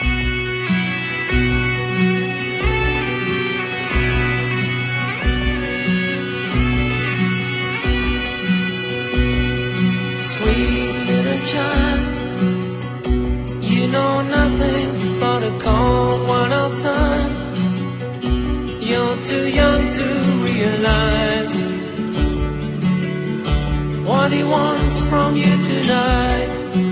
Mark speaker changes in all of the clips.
Speaker 1: Sweet little child, you know nothing but a cold world outside. You're too young to realize what he wants from you tonight.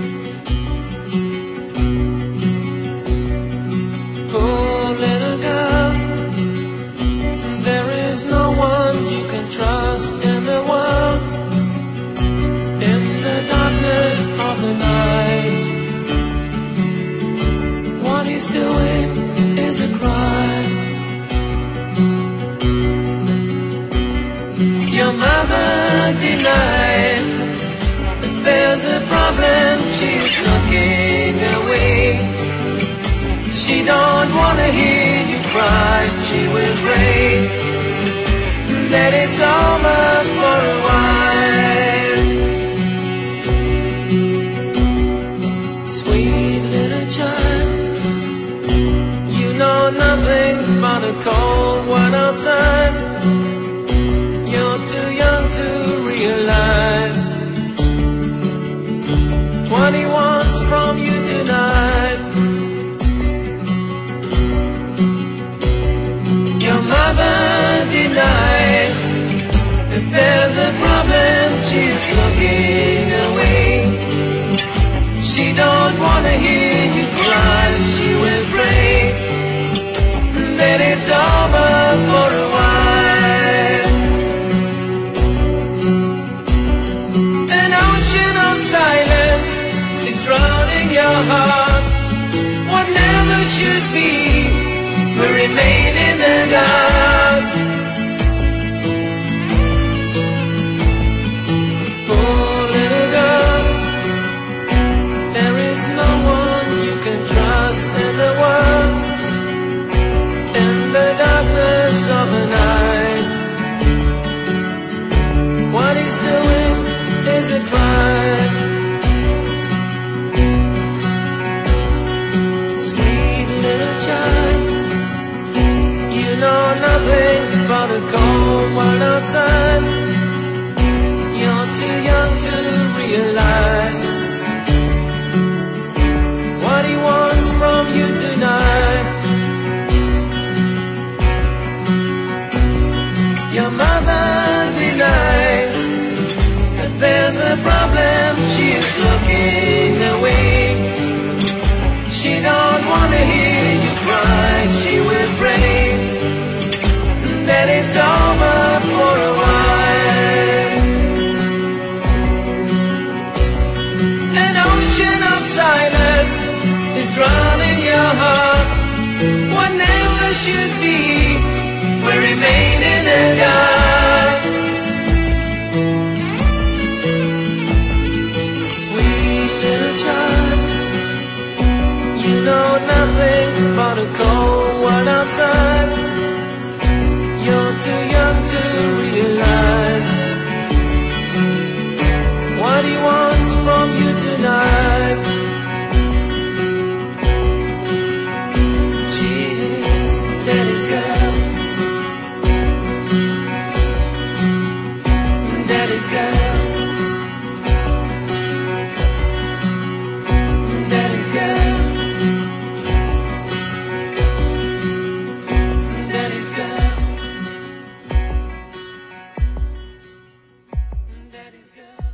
Speaker 1: Poor little girl, there is no one you can trust in the world. In the darkness of the night, what he's doing is a crime. Your mother denies that there's a problem, she's looking away. She don't wanna hear you cry, she will pray that it's over for a while. Sweet little child, you know nothing but a cold world outside. You're too young to realize what he wants from you tonight. Your mother denies that there's a problem, she's looking away. She don't wanna hear you cry, she will pray that it's over for a while. An ocean of silence is drowning your heart. What never should be will remain in the dark. Poor little girl, there is no one you can trust in the world. In the darkness of the night, what he's doing is a crime. Sweet little child, you know nothing but a cold world outside. You're too young to realize what he wants from you tonight. Your mother denies that there's a problem, she is looking away. She don't wanna hear you cry, she will pray that it's over for a while. An ocean of silence is drowning your heart. What never should be will remain in the dark. Sweet little child, you know nothing but a cold world outside. You're too young to realize what he wants from you tonight. She is daddy's girl, daddy's girl, daddy's girl, daddy's girl, daddy's girl.